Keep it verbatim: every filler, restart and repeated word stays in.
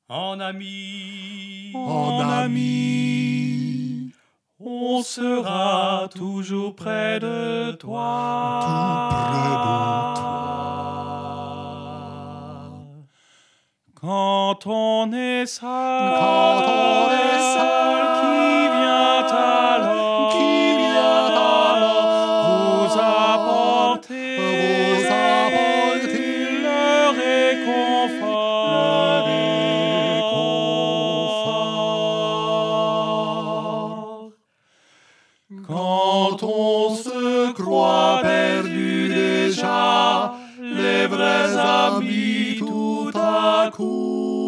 En ami, En ami, on sera toujours près de toi. tout près de toi. Quand on est seul, Quand on est seul, qui vient alors, qui vient alors vous apporter, vous apporter le réconfort, le réconfort. Quand on se croit perdu déjà, les vrais amis tout à coup